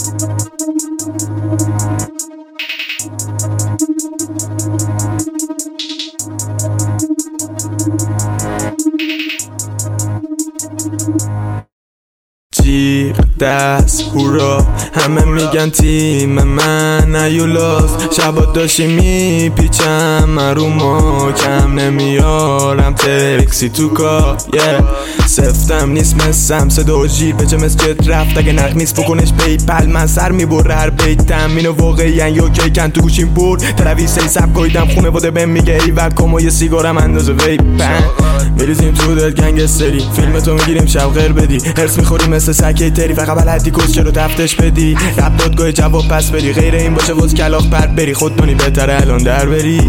جیغ دست هورا همه میگن تیم من ایولاس شبا داشتی میپیچم من رو ما کم نمیارم تکسی تو کار سفتم نیست مسم صدا و جیب چه مسجد رفت اگه نق نیست بکنش پیپل من سر میبره هر بیتم اینو واقعا یا کیکن تو گوشیم برد ترویسه سب گایدم خونه باده بهم میگه ای و کما یه سیگارم اندازه ویپن میریزیم تو دل گنگستری فیلم تو میگیریم شب غیر بدی هرس میخوری مثل سکه تری فقط بلدی کسچه رو تفتش بدی رب دادگاه جواب پس بدی غیر این باشه وز کلاف پرد بری خود دونی بهتره الان در بری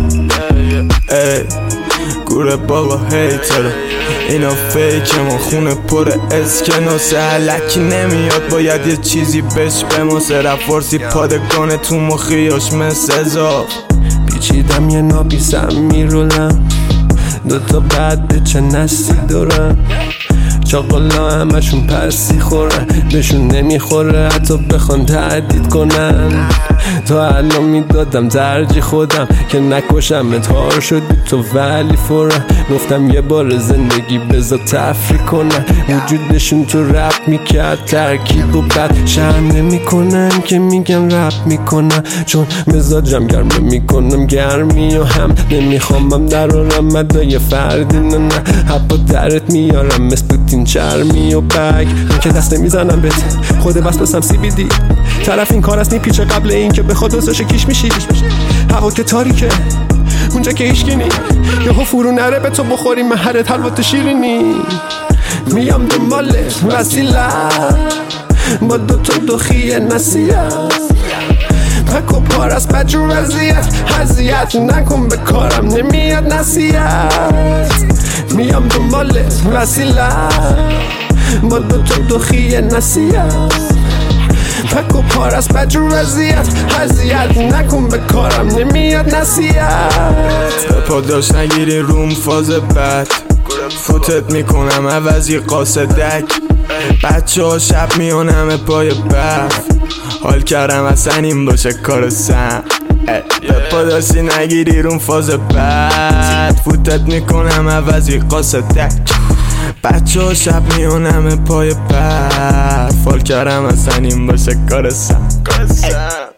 ای گوره بابا هیتره اینا فیک ما خونه پر اسکناس علکی نمیاد باید یه چیزی بش بماسه رفت فارسی پادگانه تو مخیاش مثل اضاف پیچیدم یه نابیسم میرولم دوتا بعد چه نسلی دارم چاقالا همشون پرسی خورن بهشون نمیخوره حتی بخوان تهدید کنن تا الان میدادم ترجیح خودم که نکشم اتهار شدی تو ولی فورا گفتم یه بار زندگی بذار تفریح کنن وجودشون تو رپ میکرد ترکیب و بد شرم نمیکنن که میگن رپ میکنن چون مزاجم گرمه میکنم گرمی و هم نمیخوامم درارم مدای فردی نه حبا درت میارم مثل پوتین چرمی و بگ که دست نمیزنم بهت خود بس بسم CBD طرف این کار است پیچه قبل این که بخواد دوستش کیش میشی هوا که تاریکه اونجا که هیشگینی یهو فرو نره به تو بخوری مهرت حلوات شیرینی میام دنبالت وسیله با دوتا دخیه نصیحت پک و پار از بجور حضیت نکن به کارم نمیاد نصیحت میام دنبالت وسیله با دوتا دخیه نصیحت پک و پار از بجور حضیت نکن به کارم نمیاد نصیحت پاداش نگیری روم فاز بد فوتت میکنم عوضی قاصدک بچه ها شب میانم پای برف حال کردم اصلا این باشه کار سم پاداشی نگیری روم فاز بد فوتت میکنم عوضی قاصدک بچه ها شب میانم پای برف حال کردم اصلا این باشه کار سم